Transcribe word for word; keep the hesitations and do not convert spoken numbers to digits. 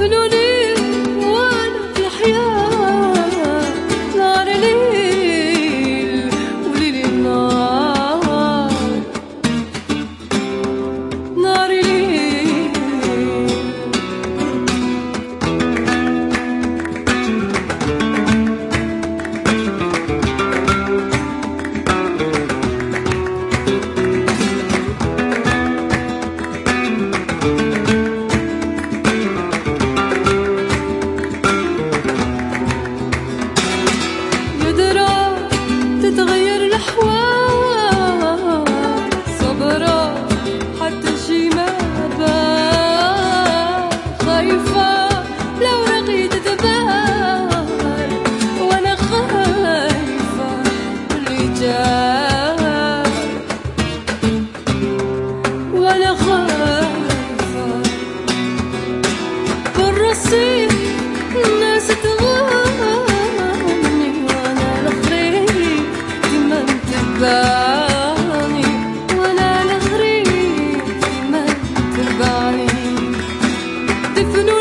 تفنوني وانا في حياة نار ليل وليل نار نار ليل. تتغير الأحوال صبرة حتى شي ما بان خايفة لو رقيت تبان وأنا خايفة اللي جاي وأنا خايفة بالرصيف الناس تغني وأنا الخريف تباني وانا الغريب ما تباني تفنو